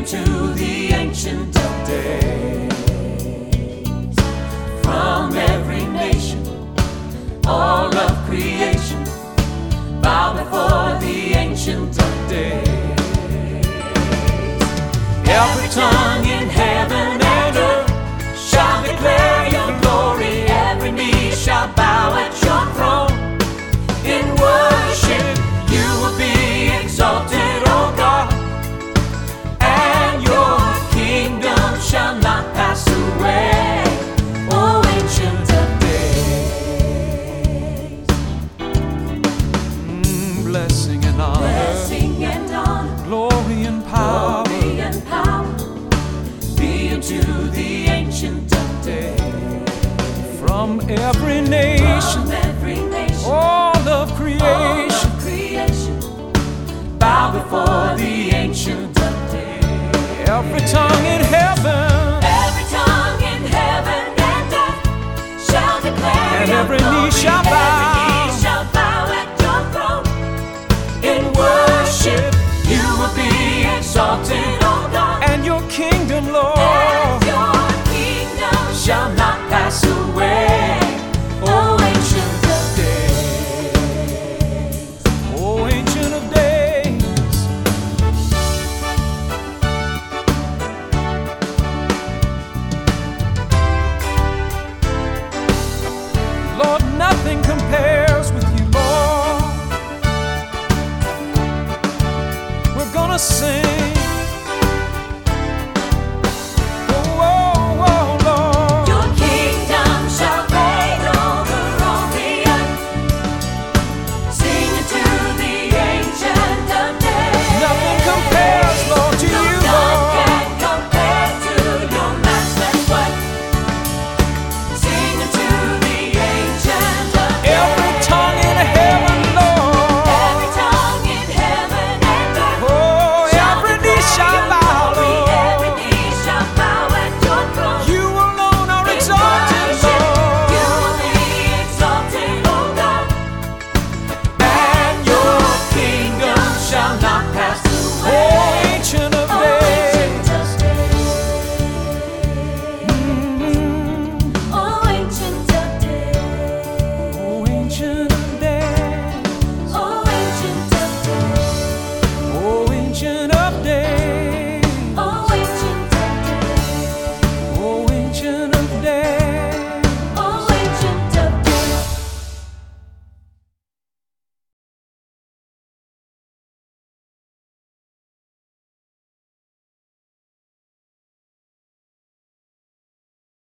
into the Ancient of Days. From every nation, all of creation, bow before the Ancient of Days. Every tongue in heaven and earth shall declare your glory. Every knee shall bow at your throne. In worship you will be exalted, O God, and your kingdom shall not pass away, O Ancient of Days. Blessing and honor, glory and power, be unto the Ancient of Days. From every nation, all of creation, bow before the Ancient of Days. Every tongue in heaven, and earth shall declare, and every knee shall bow at your throne. In worship you will be exalted, O God, and your kingdom, Lord, and your kingdom shall not pass away, O Ancient of Days. O Ancient of Days. Lord, nothing compares with you, Lord. We're gonna sing